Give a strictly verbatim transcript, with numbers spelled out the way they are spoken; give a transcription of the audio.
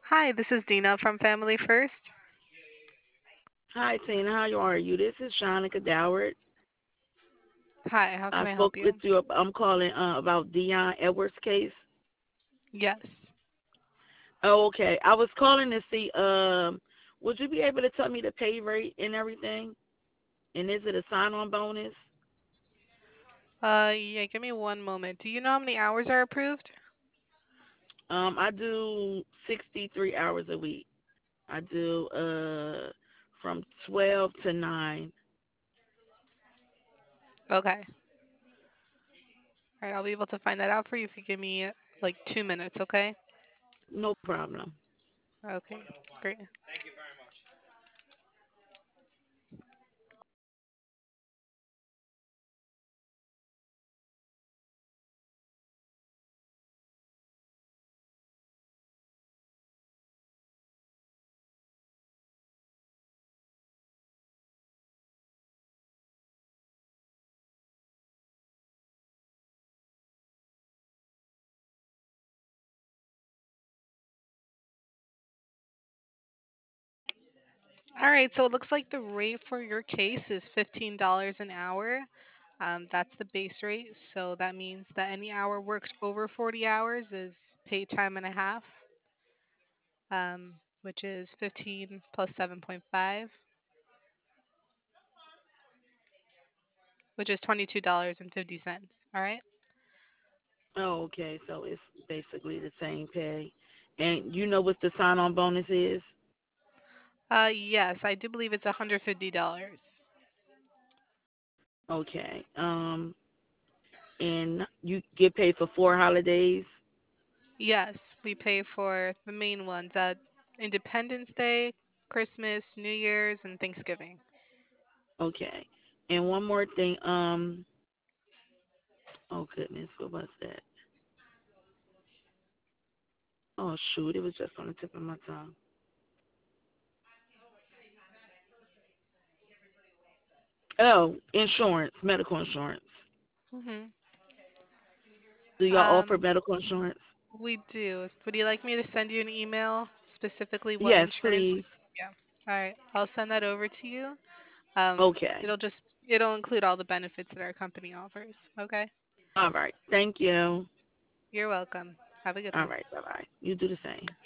Hi, this is Dina from Family First. Hi, Tina. How you are you? This is Shanika Doward. Hi, how I can I spoke help with you? you. ab- I'm calling uh, about Dion Edwards' case. Yes. Oh, okay. I was calling to see. Um, would you be able to tell me the pay rate and everything? And is it a sign-on bonus? Uh, yeah, give me one moment. Do you know how many hours are approved? Um, I do sixty-three hours a week. I do uh from twelve to nine. Okay. All right, I'll be able to find that out for you if you give me uh, like two minutes, okay? No problem. Okay, great. All right, so it looks like the rate for your case is fifteen dollars an hour. Um, that's the base rate. So that means that any hour worked over forty hours is paid time and a half, um, which is fifteen plus seven point five, which is twenty-two dollars and fifty cents. All right. Oh, okay. So it's basically the same pay. And you know what the sign-on bonus is? Uh, yes, I do believe it's one hundred fifty dollars. Okay. Um, and you get paid for four holidays. Yes, we pay for the main ones at Independence Day, Christmas, New Year's, and Thanksgiving. Okay. And one more thing. Um. Oh goodness, what was that? Oh shoot, it was just on the tip of my tongue. Oh, insurance, medical insurance. Hmm. Do y'all offer Um, medical insurance? we do. Would you like me to send you an email specifically what Yes, please. insurance? Yeah. All right, I'll send that over to you. Um, Okay. it'll just it'll include all the benefits that our company offers. Okay. All right. Thank you. You're welcome. Have a good All one. right. Bye bye. You do the same.